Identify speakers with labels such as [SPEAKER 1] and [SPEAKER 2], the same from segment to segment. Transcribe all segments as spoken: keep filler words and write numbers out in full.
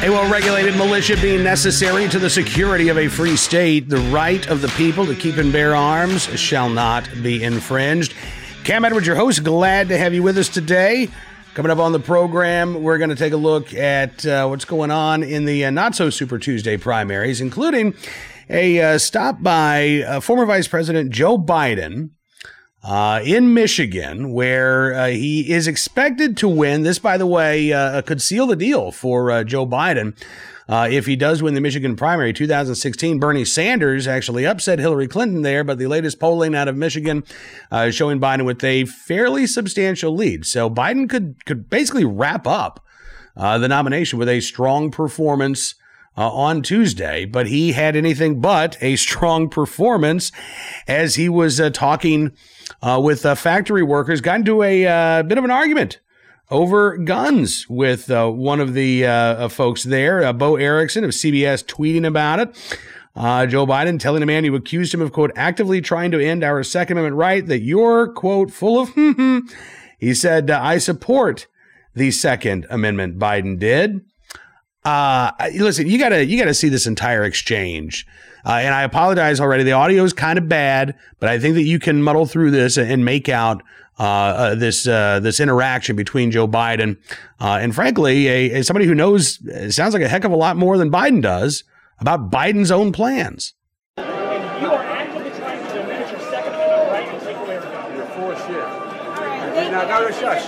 [SPEAKER 1] A well-regulated militia being necessary to the security of a free state. The right of the people to keep and bear arms shall not be infringed. Cam Edwards, your host, glad to have you with us today. Coming up on the program, we're going to take a look at uh, what's going on in the uh, not-so-Super Tuesday primaries, including a uh, stop by uh, former Vice President Joe Biden uh, in Michigan, where uh, he is expected to win. This, by the way, uh, could seal the deal for uh, Joe Biden. Uh, if he does win the Michigan primary, two thousand sixteen, Bernie Sanders actually upset Hillary Clinton there, but the latest polling out of Michigan uh, showing Biden with a fairly substantial lead. So Biden could could basically wrap up uh, the nomination with a strong performance uh, on Tuesday, but he had anything but a strong performance as he was uh, talking uh, with uh, factory workers, got into a uh, bit of an argument over guns with uh, one of the uh, folks there, uh, Bo Erickson of C B S, tweeting about it. Uh, Joe Biden telling a man who accused him of, quote, actively trying to end our Second Amendment right that you're, quote, full of, he said, uh, I support the Second Amendment, Biden did. Uh, listen, you gotta, you gotta see this entire exchange. Uh, and I apologize already. The audio is kind of bad, but I think that you can muddle through this and make out Uh, uh, this uh, this interaction between Joe Biden uh, and, frankly, a, a somebody who knows, it sounds like a heck of a lot more than Biden does about Biden's own plans.
[SPEAKER 2] You are actively trying to diminish your Second Amendment right and take away your gun.
[SPEAKER 3] You're full of shit. Right, now, now, shush.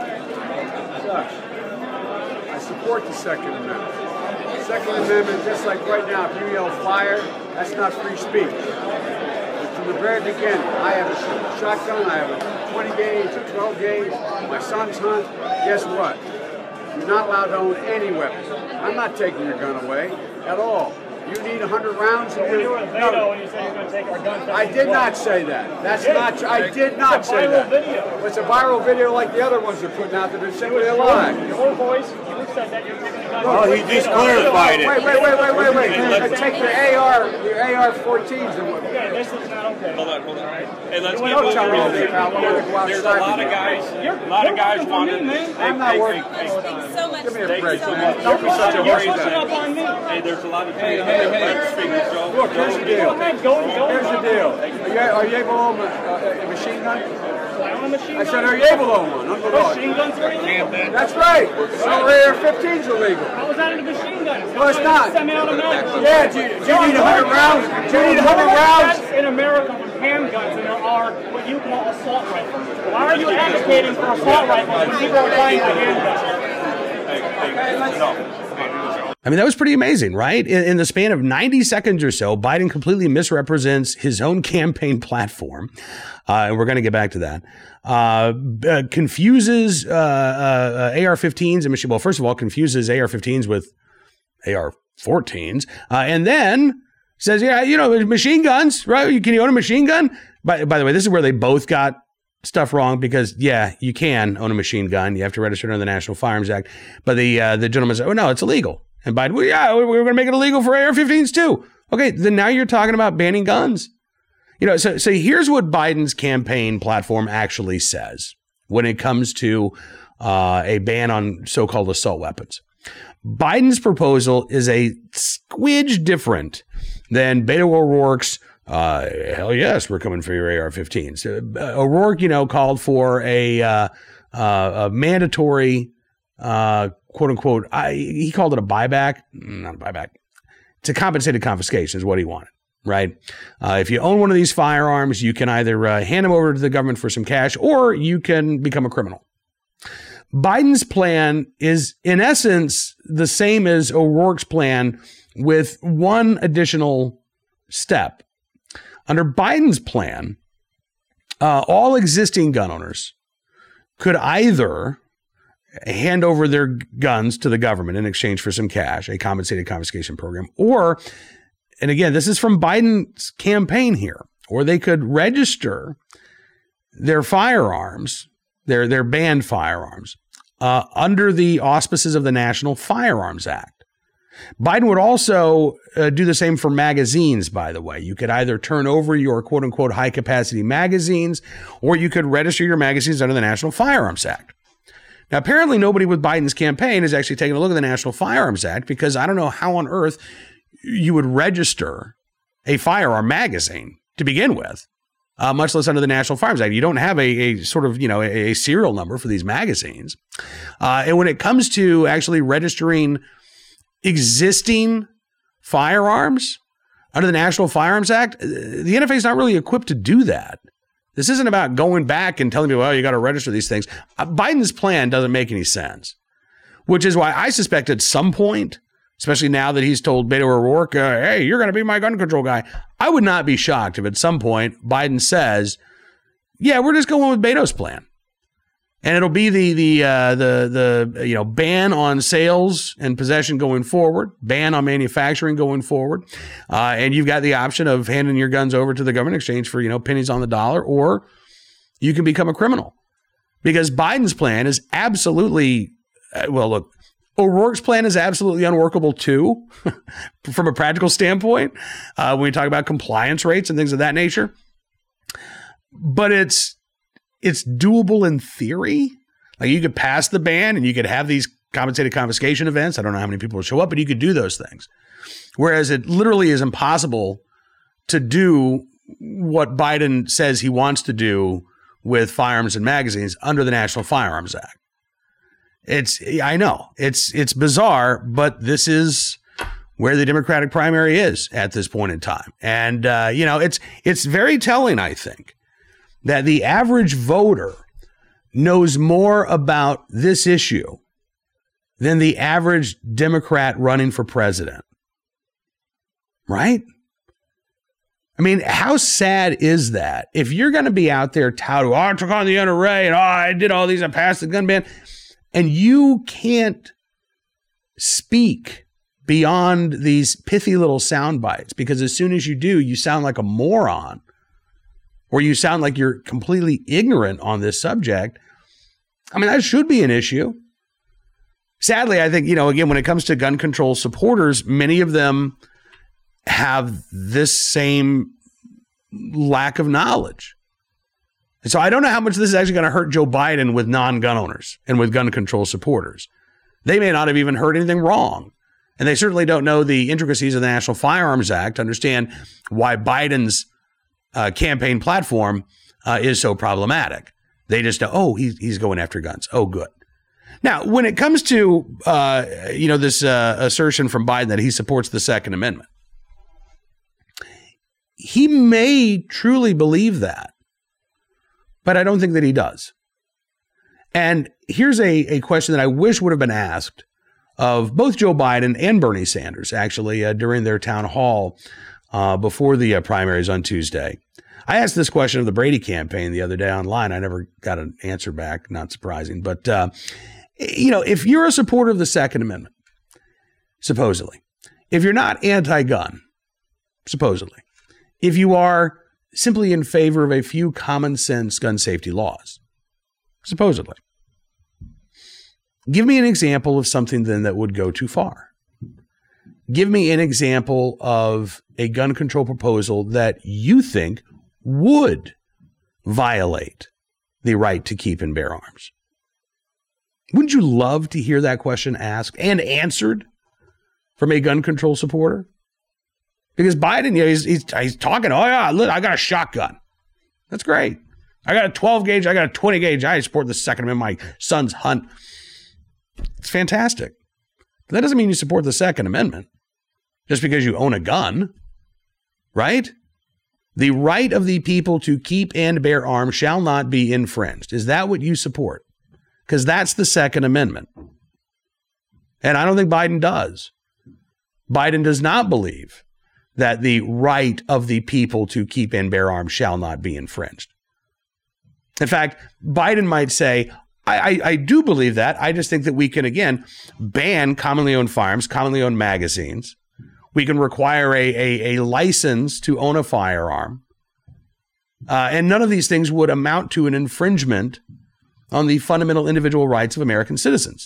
[SPEAKER 3] Shush. I support the Second Amendment. Second Amendment, just like right now, if you yell fire, that's not free speech. From the very beginning, I have a shotgun, I have a twenty gauge, a twelve gauge, my son's hunt. Guess what? You're not allowed to own any weapons. I'm not taking your gun away at all. You need one hundred rounds.
[SPEAKER 2] So when you were in Vado no. and you said you're going to take our guns,
[SPEAKER 3] I did not say that. That's not true. I did not say that.
[SPEAKER 2] It's a viral video.
[SPEAKER 3] It's a viral video like the other ones they're putting out that are simply a lie.
[SPEAKER 2] Your voice, you said that you're taking the guns.
[SPEAKER 3] Well,
[SPEAKER 2] he
[SPEAKER 3] just clarified it. Wait, wait, wait, wait, wait, wait. Take your A R, your A R fourteens and what?
[SPEAKER 2] Okay, this is not okay.
[SPEAKER 4] Hold on, hold on. Hey, let's
[SPEAKER 3] You
[SPEAKER 4] get
[SPEAKER 3] don't
[SPEAKER 4] moving.
[SPEAKER 3] tell me all this, pal.
[SPEAKER 4] There-
[SPEAKER 3] We're gonna go
[SPEAKER 4] There's a
[SPEAKER 3] outside
[SPEAKER 4] lot of
[SPEAKER 3] with you.
[SPEAKER 4] guys,
[SPEAKER 2] You're-
[SPEAKER 4] a lot of
[SPEAKER 2] you're
[SPEAKER 4] guys
[SPEAKER 2] working for me,
[SPEAKER 4] wanted.
[SPEAKER 2] man.
[SPEAKER 3] I'm not working.
[SPEAKER 5] Thanks so much.
[SPEAKER 3] Give me a
[SPEAKER 5] Thank
[SPEAKER 3] break.
[SPEAKER 5] you so
[SPEAKER 3] Don't
[SPEAKER 5] much.
[SPEAKER 3] be such a
[SPEAKER 2] You're
[SPEAKER 3] worry
[SPEAKER 2] pushing
[SPEAKER 3] guy.
[SPEAKER 2] up on me.
[SPEAKER 4] Hey, there's a lot of
[SPEAKER 3] Hey,
[SPEAKER 4] people.
[SPEAKER 3] hey,
[SPEAKER 4] Let
[SPEAKER 3] hey.
[SPEAKER 4] me speak to Joe.
[SPEAKER 3] Look, here's the deal.
[SPEAKER 2] Okay, go, go.
[SPEAKER 3] Here's the deal. Are you, are you able to own a, a, a machine gun?
[SPEAKER 2] I own a machine
[SPEAKER 3] I
[SPEAKER 2] gun.
[SPEAKER 3] said, are you able to own one? Under law.
[SPEAKER 2] Machine guns are illegal.
[SPEAKER 3] That's right. So A R fifteen's illegal.
[SPEAKER 2] How was that in a machine gun?
[SPEAKER 3] No, it's not.
[SPEAKER 2] Semi-automatic.
[SPEAKER 3] Yeah, do you, do you need one hundred rounds? Do you need one hundred rounds?
[SPEAKER 2] In America with handguns than there are what you call assault rifles. Why are you advocating for assault rifles when people are buying the handguns?
[SPEAKER 1] I mean, that was pretty amazing, right? In, in the span of ninety seconds or so, Biden completely misrepresents his own campaign platform. Uh, and we're going to get back to that. Uh, uh, confuses uh, uh, A R fifteens and machine. Well, first of all, confuses A R fifteens with A R fourteens. Uh, and then says, yeah, you know, machine guns, right? Can you own a machine gun? By, by the way, this is where they both got stuff wrong because, yeah, you can own a machine gun. You have to register under the National Firearms Act. But the uh, the gentleman said, oh, no, it's illegal. And Biden, well, yeah, we're going to make it illegal for A R fifteens too. Okay, then now you're talking about banning guns. You know, so, so here's what Biden's campaign platform actually says when it comes to uh, a ban on so-called assault weapons. Biden's proposal is a squidge different than Beto O'Rourke's, uh, hell yes, we're coming for your A R fifteens. Uh, O'Rourke, you know, called for a, uh, uh, a mandatory, uh, quote unquote, I, he called it a buyback, not a buyback. It's a compensated confiscation is what he wanted, right? Uh, if you own one of these firearms, you can either uh, hand them over to the government for some cash or you can become a criminal. Biden's plan is, in essence, the same as O'Rourke's plan with one additional step. Under Biden's plan, uh, all existing gun owners could either hand over their guns to the government in exchange for some cash, a compensated confiscation program, or, and again, this is from Biden's campaign here, or they could register their firearms, their, their banned firearms, uh, under the auspices of the National Firearms Act. Biden would also uh, do the same for magazines, by the way. You could either turn over your quote unquote high capacity magazines, or you could register your magazines under the National Firearms Act. Now, apparently nobody with Biden's campaign is actually taking a look at the National Firearms Act, because I don't know how on earth you would register a firearm magazine to begin with, uh, much less under the National Firearms Act. You don't have a, a sort of, you know, a, a serial number for these magazines. Uh, and when it comes to actually registering existing firearms under the National Firearms Act, the N F A is not really equipped to do that. This isn't about going back and telling people, well, you got to register these things. Uh, Biden's plan doesn't make any sense, which is why I suspect at some point, especially now that he's told Beto O'Rourke, uh, hey, you're going to be my gun control guy. I would not be shocked if at some point Biden says, yeah, we're just going with Beto's plan. And it'll be the the uh, the the you know ban on sales and possession going forward, ban on manufacturing going forward, uh, and you've got the option of handing your guns over to the government exchange for you know pennies on the dollar, or you can become a criminal. Because Biden's plan is absolutely uh, well. Look, O'Rourke's plan is absolutely unworkable too, from a practical standpoint. Uh, when we talk about compliance rates and things of that nature, but it's. It's doable in theory. Like you could pass the ban and you could have these compensated confiscation events. I don't know how many people will show up, but you could do those things. Whereas it literally is impossible to do what Biden says he wants to do with firearms and magazines under the National Firearms Act. It's, I know it's, it's bizarre, but this is where the Democratic primary is at this point in time. And, uh, you know, it's, it's very telling, I think, that the average voter knows more about this issue than the average Democrat running for president. Right? I mean, how sad is that? If you're going to be out there touting, oh, I took on the N R A and oh, I did all these, I passed the gun ban, and you can't speak beyond these pithy little sound bites, because as soon as you do, you sound like a moron, or you sound like you're completely ignorant on this subject. I mean, that should be an issue. Sadly, I think, you know, again, when it comes to gun control supporters, many of them have this same lack of knowledge. And so I don't know how much this is actually going to hurt Joe Biden with non-gun owners and with gun control supporters. They may not have even heard anything wrong. And they certainly don't know the intricacies of the National Firearms Act, understand why Biden's Uh, campaign platform uh, is so problematic. They just know, oh, he's, he's going after guns. Oh, good. Now, when it comes to, uh, you know, this uh, assertion from Biden that he supports the Second Amendment, he may truly believe that, but I don't think that he does. And here's a, a question that I wish would have been asked of both Joe Biden and Bernie Sanders, actually, uh, during their town hall Uh, before the uh, primaries on Tuesday. I asked this question of the Brady campaign the other day online. I never got an answer back, not surprising. But, uh, you know, if you're a supporter of the Second Amendment, supposedly, if you're not anti-gun, supposedly, if you are simply in favor of a few common sense gun safety laws, supposedly, give me an example of something then that would go too far. Give me an example of a gun control proposal that you think would violate the right to keep and bear arms. Wouldn't you love to hear that question asked and answered from a gun control supporter? Because Biden, you know, he's, he's, he's talking, oh yeah, look, I got a shotgun. That's great. I got a twelve gauge, I got a twenty gauge. I support the Second Amendment. My sons hunt. It's fantastic. But that doesn't mean you support the Second Amendment just because you own a gun, right? The right of the people to keep and bear arms shall not be infringed. Is that what you support? Because that's the Second Amendment. And I don't think Biden does. Biden does not believe that the right of the people to keep and bear arms shall not be infringed. In fact, Biden might say, I, I, I do believe that. I just think that we can, again, ban commonly owned firearms, commonly owned magazines. We can require a, a, a license to own a firearm. Uh, and none of these things would amount to an infringement on the fundamental individual rights of American citizens.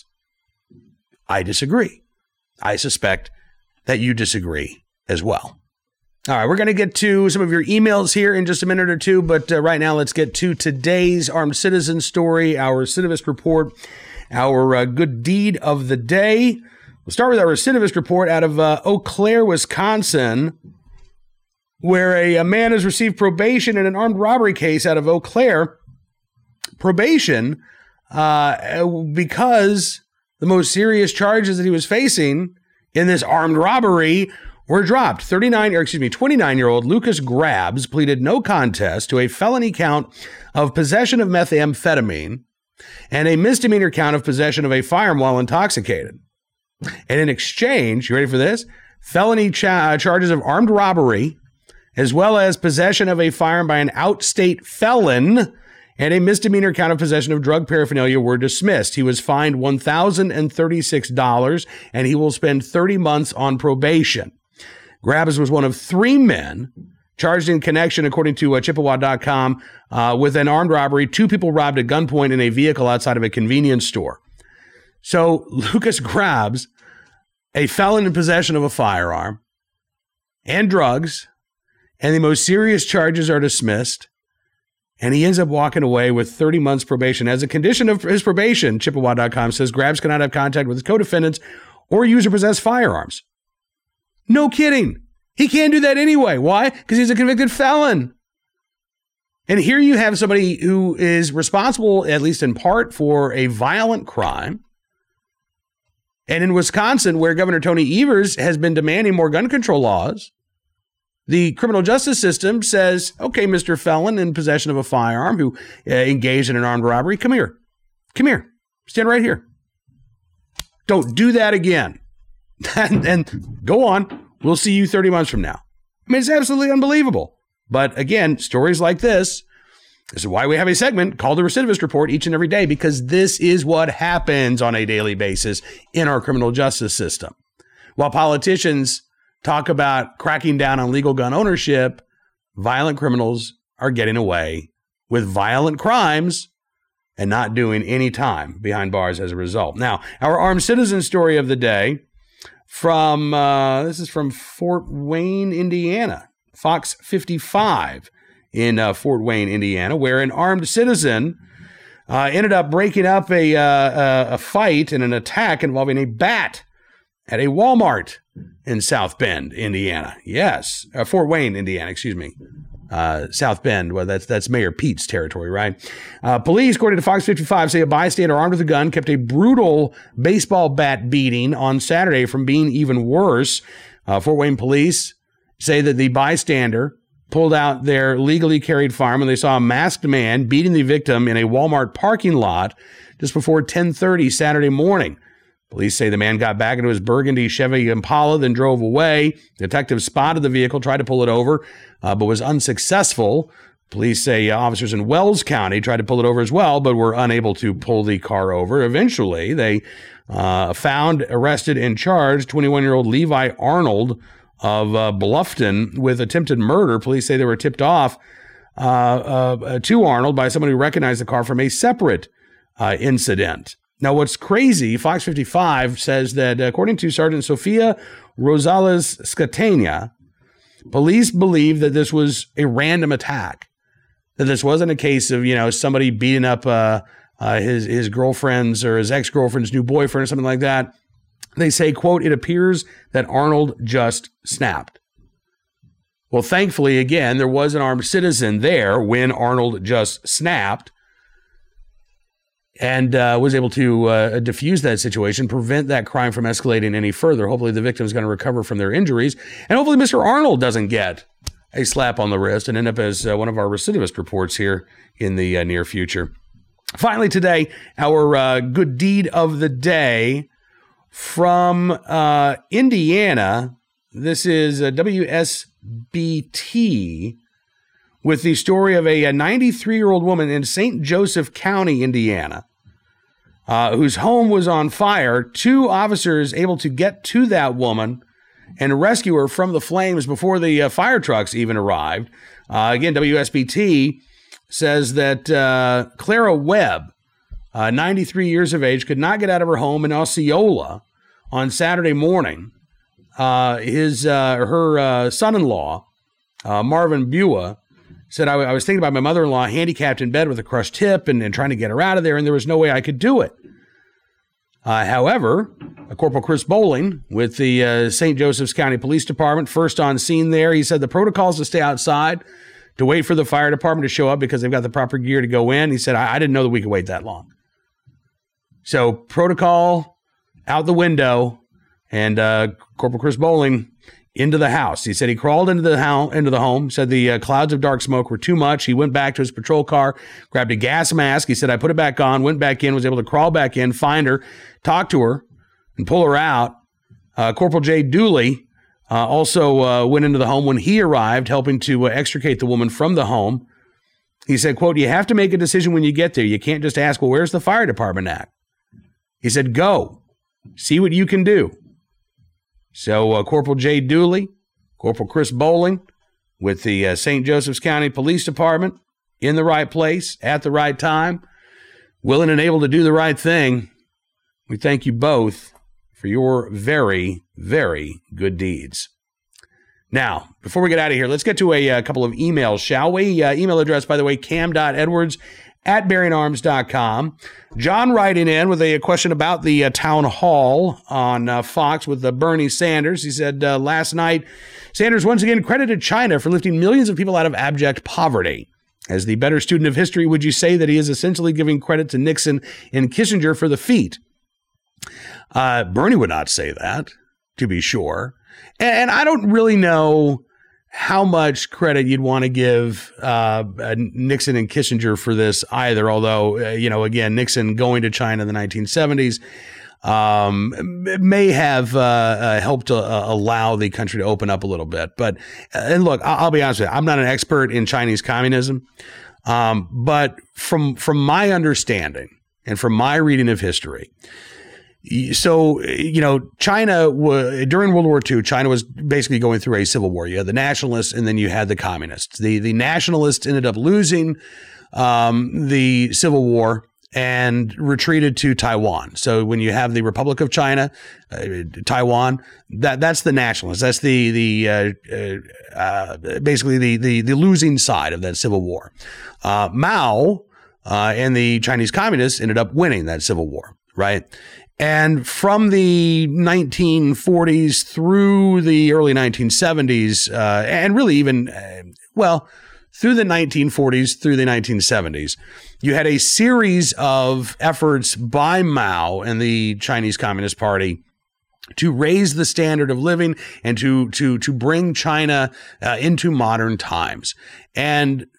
[SPEAKER 1] I disagree. I suspect that you disagree as well. All right, we're going to get to some of your emails here in just a minute or two, but uh, right now let's get to today's Armed Citizen story, our Citivist Report. our uh, good deed of the day. We'll start with our recidivist report out of uh, Eau Claire, Wisconsin, where a, a man has received probation in an armed robbery case out of Eau Claire. Probation uh, because the most serious charges that he was facing in this armed robbery were dropped. thirty-nine, or excuse me, twenty-nine-year-old Lucas Grabs pleaded no contest to a felony count of possession of methamphetamine and a misdemeanor count of possession of a firearm while intoxicated. And in exchange, you ready for this? Felony cha- charges of armed robbery, as well as possession of a firearm by an outstate felon, and a misdemeanor count of possession of drug paraphernalia were dismissed. He was fined one thousand thirty-six dollars, and he will spend thirty months on probation. Grabs was one of three men charged in connection, according to uh, Chippewa dot com, uh, with an armed robbery. Two people robbed at gunpoint in a vehicle outside of a convenience store. So Lucas Grabs, a felon in possession of a firearm and drugs, and the most serious charges are dismissed, and he ends up walking away with thirty months probation. As a condition of his probation, Chippewa dot com says Grabs cannot have contact with his co-defendants or use or possess firearms. No kidding. He can't do that anyway. Why? Because he's a convicted felon. And here you have somebody who is responsible, at least in part, for a violent crime. And in Wisconsin, where Governor Tony Evers has been demanding more gun control laws, the criminal justice system says, okay, Mister Felon in possession of a firearm who uh, engaged in an armed robbery, come here. Come here. Stand right here. Don't do that again. and, and go on. We'll see you thirty months from now. I mean, it's absolutely unbelievable. But again, stories like this, this is why we have a segment called the Recidivist Report each and every day, because this is what happens on a daily basis in our criminal justice system. While politicians talk about cracking down on legal gun ownership, violent criminals are getting away with violent crimes and not doing any time behind bars as a result. Now, our armed citizen story of the day from, uh, this is from Fort Wayne, Indiana, Fox fifty-five in uh, Fort Wayne, Indiana, where an armed citizen uh, ended up breaking up a, uh, a fight and an attack involving a bat at a Walmart in South Bend, Indiana. Yes, uh, Fort Wayne, Indiana, excuse me. Uh, South Bend, well, that's that's Mayor Pete's territory, right? Uh, police, according to Fox fifty-five, say a bystander armed with a gun kept a brutal baseball bat beating on Saturday from being even worse. Uh, Fort Wayne police say that the bystander pulled out their legally carried firearm when they saw a masked man beating the victim in a Walmart parking lot just before ten thirty Saturday morning. Police say the man got back into his burgundy Chevy Impala, then drove away. Detectives spotted the vehicle, tried to pull it over, uh, but was unsuccessful. Police say uh, officers in Wells County tried to pull it over as well, but were unable to pull the car over. Eventually, they uh, found, arrested, and charged twenty-one-year-old Levi Arnold of uh, Bluffton with attempted murder. Police say they were tipped off uh, uh, to Arnold by someone who recognized the car from a separate uh, incident. Now, what's crazy, Fox fifty-five says that according to Sergeant Sofia Rosales Scatena, police believe that this was a random attack, that this wasn't a case of, you know, somebody beating up uh, uh, his, his girlfriend's or his ex-girlfriend's new boyfriend or something like that. They say, quote, it appears that Arnold just snapped. Well, thankfully, again, there was an armed citizen there when Arnold just snapped, and uh, was able to uh, diffuse that situation, prevent that crime from escalating any further. Hopefully the victim is going to recover from their injuries, and hopefully Mister Arnold doesn't get a slap on the wrist and end up as uh, one of our recidivist reports here in the uh, near future. Finally today, our uh, good deed of the day from uh, Indiana. This is uh, W S B T with the story of a ninety-three-year-old woman in Saint Joseph County, Indiana, uh, whose home was on fire. Two officers able to get to that woman and rescue her from the flames before the uh, fire trucks even arrived. Uh, again, W S B T says that uh, Clara Webb, uh, ninety-three years of age, could not get out of her home in Osceola on Saturday morning. Uh, his uh, her uh, son-in-law, uh, Marvin Bua, said, I, w- I was thinking about my mother-in-law handicapped in bed with a crushed hip and, and trying to get her out of there, and there was no way I could do it. Uh, however, Corporal Chris Bowling with the uh, Saint Joseph's County Police Department, first on scene there, he said the protocol is to stay outside, to wait for the fire department to show up because they've got the proper gear to go in. He said, I, I didn't know that we could wait that long. So protocol out the window, and uh, Corporal Chris Bowling into the house. He said he crawled into the house, into the home, said the uh, clouds of dark smoke were too much. He went back to his patrol car, grabbed a gas mask. He said, I put it back on, went back in, was able to crawl back in, find her, talk to her, and pull her out. Uh, Corporal Jay Dooley uh, also uh, went into the home when he arrived, helping to uh, extricate the woman from the home. He said, quote, you have to make a decision when you get there. You can't just ask, well, where's the fire department at? He said, go, see what you can do. So uh, Corporal Jay Dooley, Corporal Chris Bowling with the uh, Saint Joseph's County Police Department in the right place at the right time, willing and able to do the right thing. We thank you both for your very, very good deeds. Now, before we get out of here, let's get to a, a couple of emails, shall we? Uh, email address, by the way, cam dot edwards at bearing arms dot com. John writing in with a question about the uh, town hall on uh, Fox with uh, Bernie Sanders. He said uh, last night, Sanders once again credited China for lifting millions of people out of abject poverty. As the better student of history, would you say that he is essentially giving credit to Nixon and Kissinger for the feat? Uh, Bernie would not say that, to be sure. And, and I don't really know how much credit you'd want to give uh, Nixon and Kissinger for this either. Although, uh, you know, again, Nixon going to China in the nineteen seventies um, may have uh, uh, helped uh, allow the country to open up a little bit. But, uh, and look, I'll, I'll be honest with you, I'm not an expert in Chinese communism. Um, but from, from my understanding and from my reading of history, so, you know, China, w- during World War Two, China was basically going through a civil war. You had the nationalists and then you had the communists. The the nationalists ended up losing um, the civil war and retreated to Taiwan. So when you have the Republic of China, uh, Taiwan, that that's the nationalists. That's the the uh, uh, basically the, the the losing side of that civil war. Uh, Mao uh, and the Chinese communists ended up winning that civil war, right? And from the nineteen forties through the early nineteen seventies, uh, and really even, uh, well, through the nineteen forties, through the nineteen seventies, you had a series of efforts by Mao and the Chinese Communist Party to raise the standard of living and to to to bring China uh, into modern times. And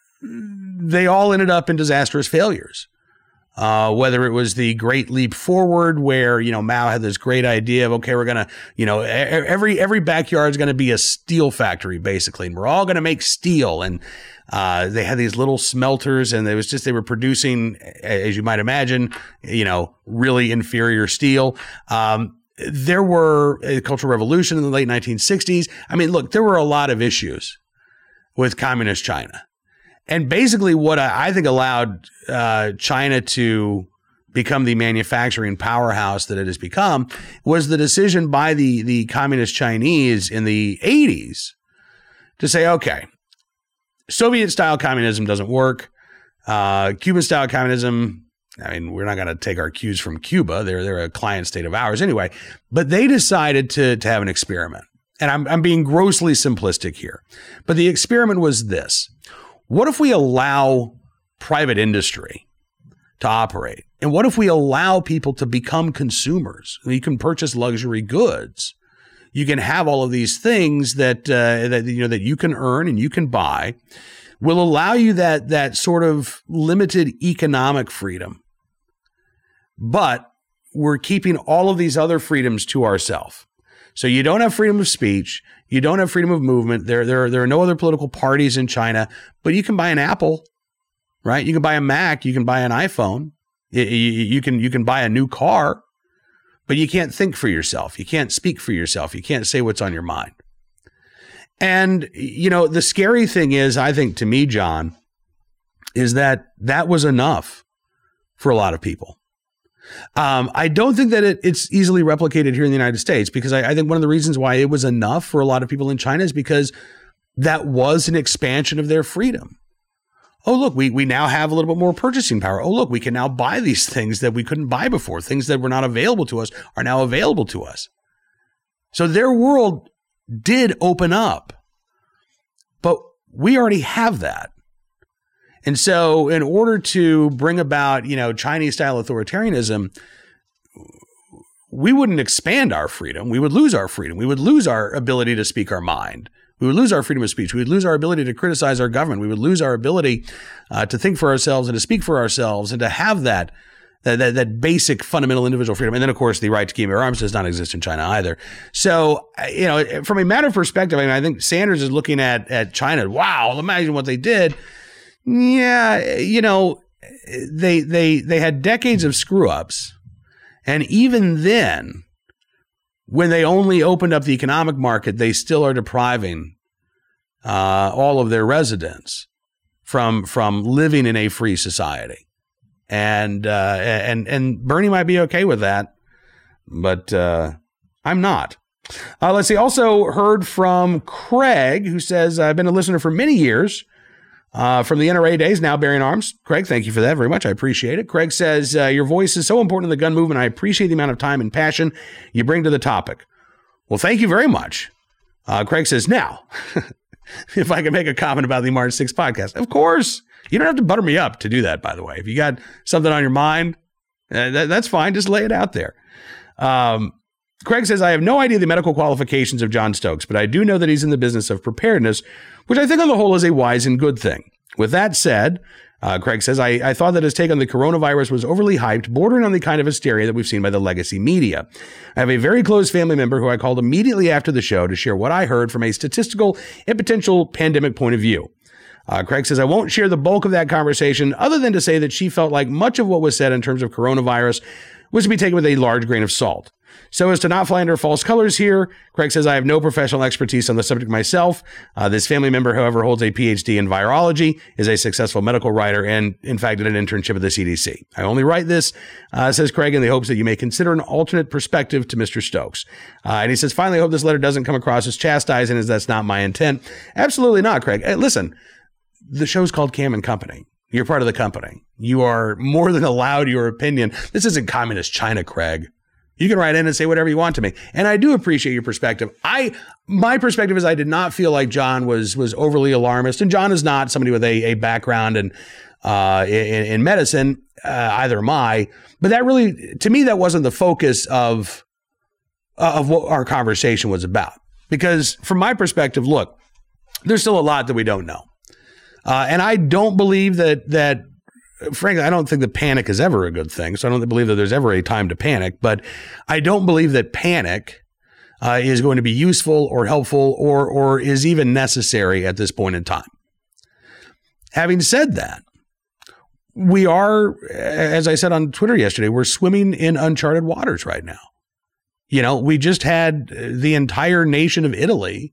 [SPEAKER 1] they all ended up in disastrous failures. Uh, whether it was the Great Leap Forward, where, you know, Mao had this great idea of, okay, we're going to, you know, every every backyard is going to be a steel factory, basically, and we're all going to make steel. And uh, they had these little smelters, and it was just, they were producing, as you might imagine, you know, really inferior steel. Um, there were a Cultural Revolution in the late nineteen sixties. I mean, look, there were a lot of issues with communist China. And basically what I, I think allowed uh, China to become the manufacturing powerhouse that it has become was the decision by the, the communist Chinese in the eighties to say, okay, Soviet-style communism doesn't work. Uh, Cuban-style communism, I mean, we're not going to take our cues from Cuba. They're, they're a client state of ours anyway. But they decided to, to have an experiment. And I'm, I'm being grossly simplistic here. But the experiment was this. What if we allow private industry to operate? And what if we allow people to become consumers? You can purchase luxury goods. You can have all of these things that uh, that you know that you can earn and you can buy. Will allow you that that sort of limited economic freedom. But we're keeping all of these other freedoms to ourselves. So you don't have freedom of speech. You don't have freedom of movement. There, there, there are no other political parties in China, but you can buy an Apple, right? You can buy a Mac. You can buy an iPhone. You, you, you can, you can buy a new car, but you can't think for yourself. You can't speak for yourself. You can't say what's on your mind. And, you know, the scary thing is, I think to me, John, is that that was enough for a lot of people. Um, I don't think that it, it's easily replicated here in the United States, because I, I think one of the reasons why it was enough for a lot of people in China is because that was an expansion of their freedom. Oh, look, we, we now have a little bit more purchasing power. Oh, look, we can now buy these things that we couldn't buy before. Things that were not available to us are now available to us. So their world did open up, but we already have that. And so in order to bring about, you know, Chinese style authoritarianism, we wouldn't expand our freedom. We would lose our freedom. We would lose our ability to speak our mind. We would lose our freedom of speech. We would lose our ability to criticize our government. We would lose our ability uh, to think for ourselves and to speak for ourselves and to have that, that, that, that basic fundamental individual freedom. And then, of course, the right to keep and bear arms does not exist in China either. So, you know, from a matter of perspective, I mean, I think Sanders is looking at, at China. Wow, imagine what they did. Yeah, you know, they they they had decades of screw ups. And even then, when they only opened up the economic market, they still are depriving uh, all of their residents from from living in a free society. And uh, and and Bernie might be okay with that, but uh, I'm not. Uh, let's see. Also heard from Craig, who says, I've been a listener for many years. Uh, from the N R A days, now bearing arms. Craig, thank you for that very much. I appreciate it. Craig says, uh, your voice is so important in the gun movement. I appreciate the amount of time and passion you bring to the topic. Well, thank you very much. Uh, Craig says, now, if I can make a comment about the March sixth podcast. Of course. You don't have to butter me up to do that, by the way. If you got something on your mind, uh, that, that's fine. Just lay it out there. Um, Craig says, I have no idea the medical qualifications of John Stokes, but I do know that he's in the business of preparedness, which I think on the whole is a wise and good thing. With that said, uh, Craig says, I, I thought that his take on the coronavirus was overly hyped, bordering on the kind of hysteria that we've seen by the legacy media. I have a very close family member who I called immediately after the show to share what I heard from a statistical and potential pandemic point of view. Uh, Craig says, I won't share the bulk of that conversation other than to say that she felt like much of what was said in terms of coronavirus was to be taken with a large grain of salt. So as to not fly under false colors here, Craig says, I have no professional expertise on the subject myself. Uh, this family member, however, holds a P H D in virology, is a successful medical writer, and in fact did an internship at the C D C. I only write this, uh, says Craig, in the hopes that you may consider an alternate perspective to Mister Stokes. Uh, and he says, finally, I hope this letter doesn't come across as chastising, as that's not my intent. Absolutely not, Craig. Hey, listen, the show's called Cam and Company. You're part of the company. You are more than allowed your opinion. This isn't communist China, Craig. You can write in and say whatever you want to me. And I do appreciate your perspective. I, my perspective is I did not feel like John was, was overly alarmist. And John is not somebody with a, a background in, uh, in, in medicine, uh, either am I. But that really, to me, that wasn't the focus of, uh, of what our conversation was about. Because from my perspective, look, there's still a lot that we don't know. Uh, and I don't believe that, that, frankly, I don't think that panic is ever a good thing. So I don't believe that there's ever a time to panic, but I don't believe that panic uh, is going to be useful or helpful or, or is even necessary at this point in time. Having said that, we are, as I said on Twitter yesterday, we're swimming in uncharted waters right now. You know, we just had the entire nation of Italy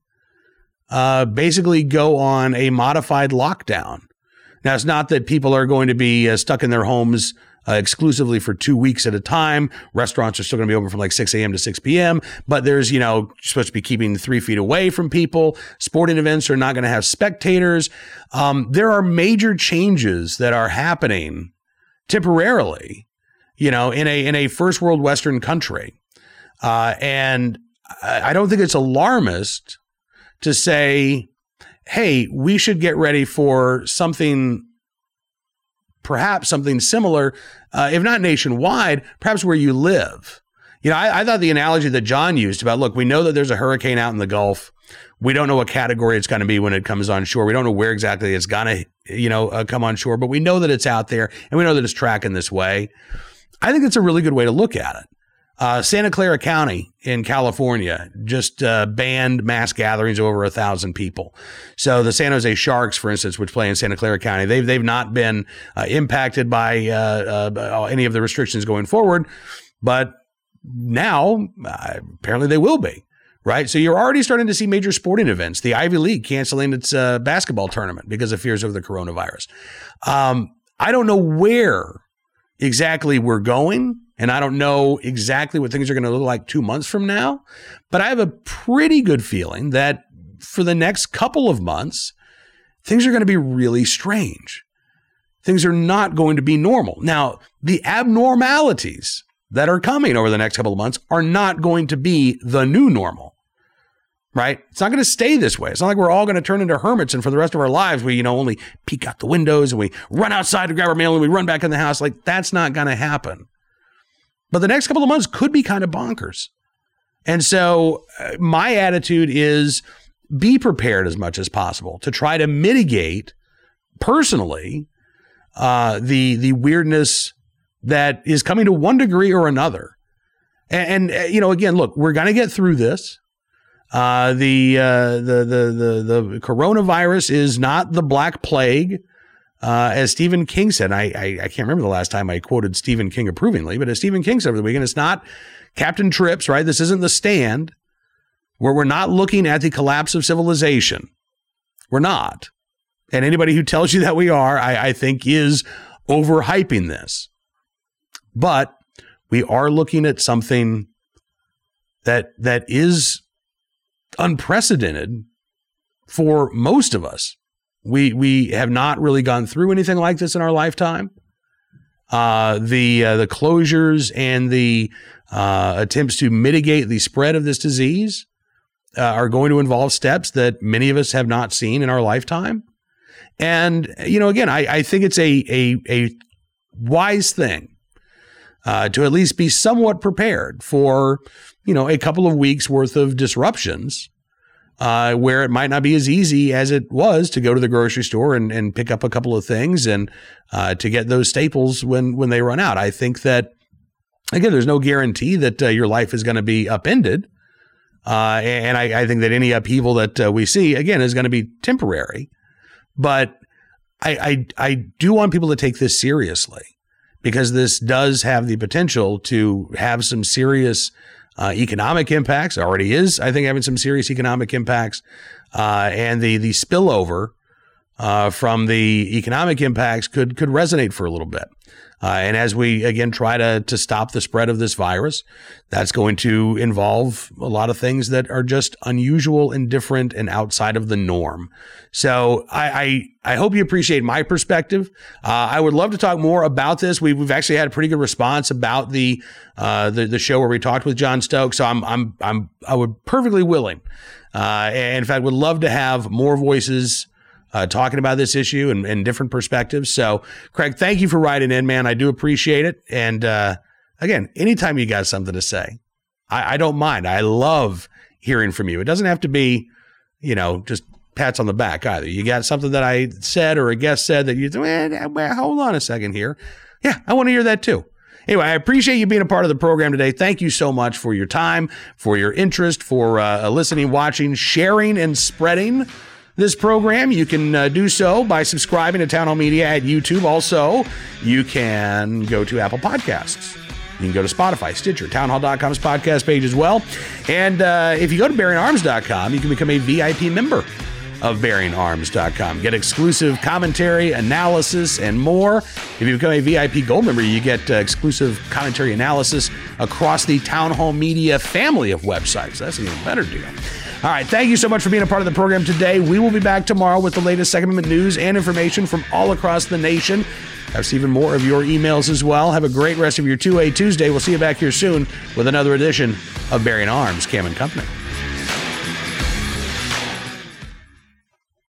[SPEAKER 1] uh, basically go on a modified lockdown. Now, it's not that people are going to be uh, stuck in their homes uh, exclusively for two weeks at a time. Restaurants are still going to be open from like six a.m. to six p.m., but there's, you know, you're supposed to be keeping three feet away from people. Sporting events are not going to have spectators. Um, there are major changes that are happening temporarily, you know, in a in a first world Western country. Uh, and I don't think it's alarmist to say, hey, we should get ready for something, perhaps something similar, uh, if not nationwide, perhaps where you live. You know, I, I thought the analogy that John used about, look, we know that there's a hurricane out in the Gulf. We don't know what category it's going to be when it comes on shore. We don't know where exactly it's going to, you know, uh, come on shore, but we know that it's out there and we know that it's tracking this way. I think it's a really good way to look at it. Uh, Santa Clara County in California just uh, banned mass gatherings of over a thousand people. So the San Jose Sharks, for instance, which play in Santa Clara County, they've they've not been uh, impacted by uh, uh, any of the restrictions going forward, but now uh, apparently they will be. Right. So you're already starting to see major sporting events. The Ivy League canceling its uh, basketball tournament because of fears of the coronavirus. Um, I don't know where exactly we're going. And I don't know exactly what things are going to look like two months from now, but I have a pretty good feeling that for the next couple of months, things are going to be really strange. things are not going to be normal. Now, the abnormalities that are coming over the next couple of months are not going to be the new normal, right? It's not going to stay this way. It's not like we're all going to turn into hermits and for the rest of our lives we, you know, only peek out the windows and we run outside to grab our mail and we run back in the house. Like, that's not going to happen. But the next couple of months could be kind of bonkers. And so uh, my attitude is be prepared as much as possible to try to mitigate personally uh, the the weirdness that is coming to one degree or another. And, and you know, again, look, we're going to get through this. Uh, the, uh, the, the, the, the coronavirus is not the Black Plague. Uh, as Stephen King said, I, I, I can't remember the last time I quoted Stephen King approvingly, but as Stephen King said over the weekend, it's not Captain Trips, right? This isn't The Stand, where we're not looking at the collapse of civilization. We're not. And anybody who tells you that we are, I, I think is overhyping this. But we are looking at something that that is unprecedented for most of us. We we have not really gone through anything like this in our lifetime. Uh, the uh, the closures and the uh, attempts to mitigate the spread of this disease uh, are going to involve steps that many of us have not seen in our lifetime. And you know, again, I, I think it's a a a wise thing uh, to at least be somewhat prepared for, you know, a couple of weeks worth of disruptions. Uh, where it might not be as easy as it was to go to the grocery store and, and pick up a couple of things and uh, to get those staples when when they run out. I think that, again, there's no guarantee that uh, your life is going to be upended. Uh, and I, I think that any upheaval that uh, we see, again, is going to be temporary. But I, I, I do want people to take this seriously, because this does have the potential to have some serious Uh, economic impacts. It already is, I think, having some serious economic impacts. Uh, and the the spillover uh, from the economic impacts could could resonate for a little bit. Uh, and as we, again, try to to stop the spread of this virus, that's going to involve a lot of things that are just unusual and different and outside of the norm. So I I, I hope you appreciate my perspective. Uh, I would love to talk more about this. We, we've actually had a pretty good response about the uh, the the show where we talked with John Stokes. So I'm I'm I'm I would perfectly willing. Uh, and in fact, would love to have more voices Uh, talking about this issue and, and different perspectives. So, Craig, thank you for writing in, man. I do appreciate it. And uh, again, anytime you got something to say, I, I don't mind. I love hearing from you. It doesn't have to be, you know, just pats on the back either. You got something that I said or a guest said that you, well, well, hold on a second here. Yeah, I want to hear that too. Anyway, I appreciate you being a part of the program today. Thank you so much for your time, for your interest, for uh, listening, watching, sharing, and spreading this program. You can uh, do so by subscribing to Town Hall Media at YouTube. Also, you can go to Apple Podcasts. You can go to Spotify, Stitcher, townhall dot com's podcast page as well. And uh, if you go to bearing arms dot com, you can become a V I P member of bearing arms dot com. Get exclusive commentary, analysis, and more. If you become a V I P Gold member, you get uh, exclusive commentary analysis across the Town Hall Media family of websites. That's an even better deal. All right, thank you so much for being a part of the program today. We will be back tomorrow with the latest Second Amendment news and information from all across the nation. Have even more of your emails as well. Have a great rest of your two A Tuesday. We'll see you back here soon with another edition of Bearing Arms, Cam and Company.